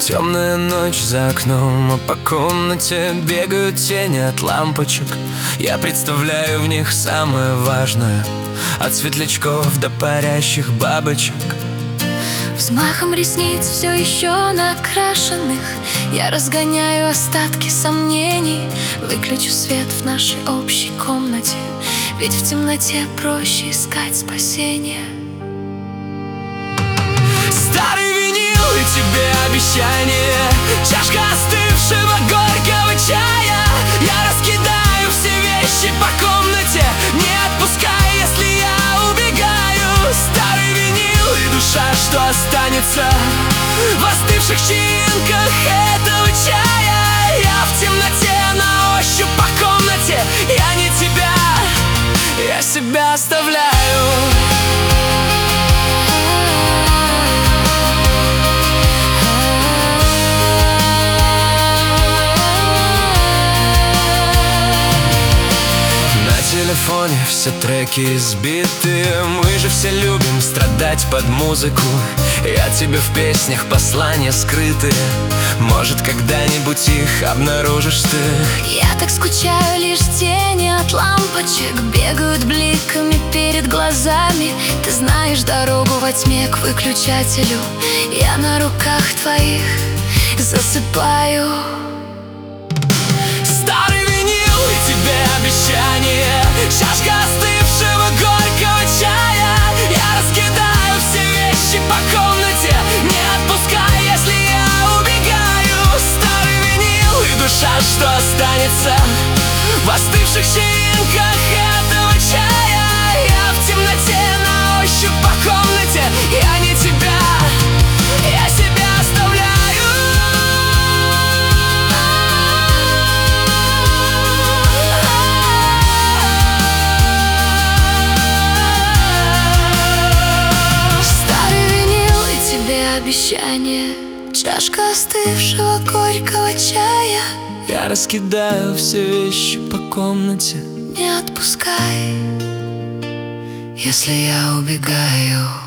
Темная ночь за окном, а по комнате бегают тени от лампочек. Я представляю в них самое важное, от светлячков до парящих бабочек. Взмахом ресниц все еще накрашенных я разгоняю остатки сомнений. Выключу свет в нашей общей комнате, ведь в темноте проще искать спасение. Старый винил и тебе обещание, чашка остывшего горького чая. Я раскидаю все вещи по комнате, не отпускай, если я убегаю. Старый винил и душа, что останется в остывших чаинках этого чая. Я в темноте на ощупь по комнате, я не тебя, я себя оставляю. В телефоне все треки избитые. Мы же все любим страдать под музыку. Я тебе в песнях послания скрытые. Может, когда-нибудь их обнаружишь ты. Я так скучаю, лишь тени от лампочек бегают бликами перед глазами. Ты знаешь дорогу во тьме к выключателю. Я на руках твоих засыпаю. Старый винил и тебе обещание, чашка остывшего горького чая. Я раскидаю все вещи по комнате, не отпускай, если я убегаю. Старый винил и душа, что останется в остывших чаинках этого чая. Я в темноте на ощупь по комнате, я не тебя, я себя оставляю. Обещание, чашка остывшего горького чая. Я раскидаю все вещи по комнате, не отпускай, если я убегаю.